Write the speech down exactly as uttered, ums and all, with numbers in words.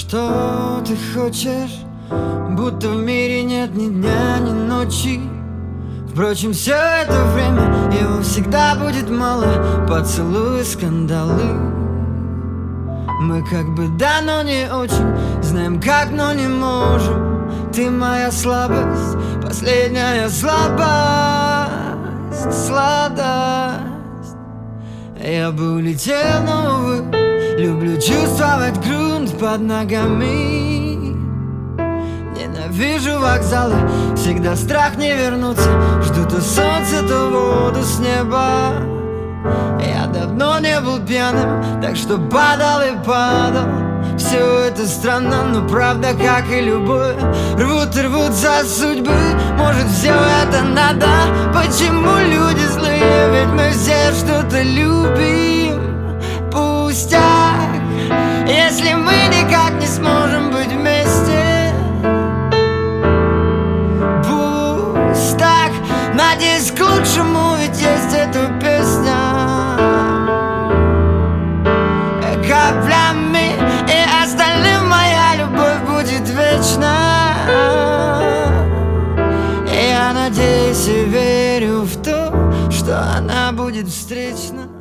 Что ты хочешь? Будто в мире нет ни дня, ни ночи. Впрочем, все это время его всегда будет мало. Поцелуи, скандалы. Мы как бы да, но не очень. Знаем как, но не можем. Ты моя слабость, последняя слабость, сладость. Я бы улетел, но, увы, люблю чувствовать грунт под ногами. Ненавижу вокзалы, всегда страх не вернуться. Жду то солнце, то воду с неба. Я давно не был пьяным, так что падал и падал. Все это странно, но правда, как и любовь. Рвут и рвутся судьбы, может все это надо. Почему люди злые, ведь мы все что-то любим. Пустяк, если мы никак не сможем быть вместе. Пусть так, надеюсь к лучшему, ведь есть эта песня. Каплями и остальным моя любовь будет вечна. Я надеюсь и верю в то, что она будет встречна.